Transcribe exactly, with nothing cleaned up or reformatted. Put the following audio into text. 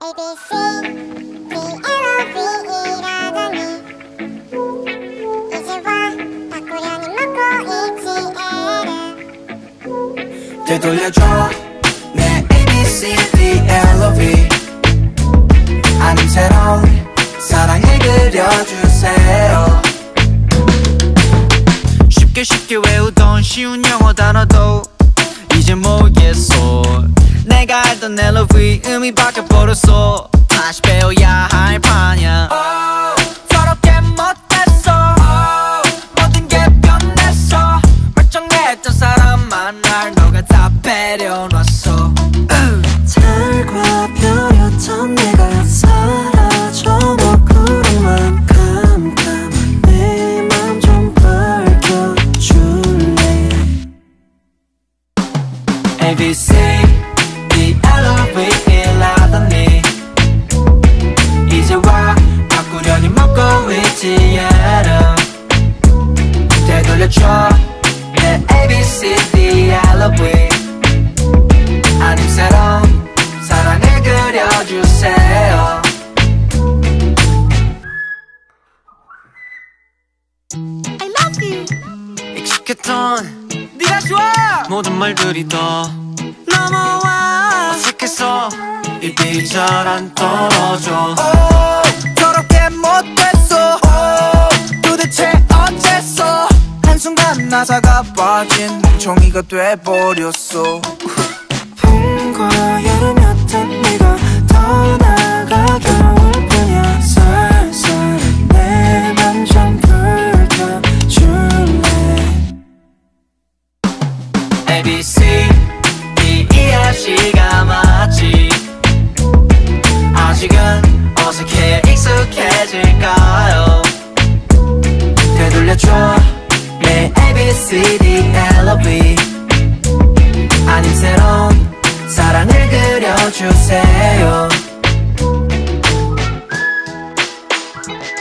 되돌려줘 내 A B C D L O V 아님 새로운 사랑을 그려주세요. 쉽게 쉽게 외우던 쉬운 영어 단어도 이제 모르겠어. 내가 알던 L O V 의미 바뀌어버렸어. 다시 배워야 할 판이야. oh, 더럽게 못했어. oh, 모든 게 변했어. 멀쩡했던 사람만 날 너가 다 배려놨어. 달과 별이었던 내가 사라져. 너 그런만 깜깜한 내 맘 좀 밝혀줄래. A B C D L O V 이라더니 이제 와 바꾸려니 먹고 있지 얘를. 되돌려줘 내 A B C D L O V 아님 새로운 사랑을 그려주세요. I love you. 익숙했던 네가 좋아 모든 말들이 더 넘어와. 어색해서 입이 잘 안 떨어져. oh, 더럽게 못됐어. oh, 도대체 어째서 한순간 나사가 빠진 멍청이가 돼버렸어. 봄과 여름이었던 네가 떠나가 겨울뿐이야. 살살한 내 맘 좀 불켜줄래. A B C D E F C가 맞지. 아직은 어색해 익숙해질까요. 되돌려줘 내 A B C D L O V 아님 새로운 사랑을 그려주세요.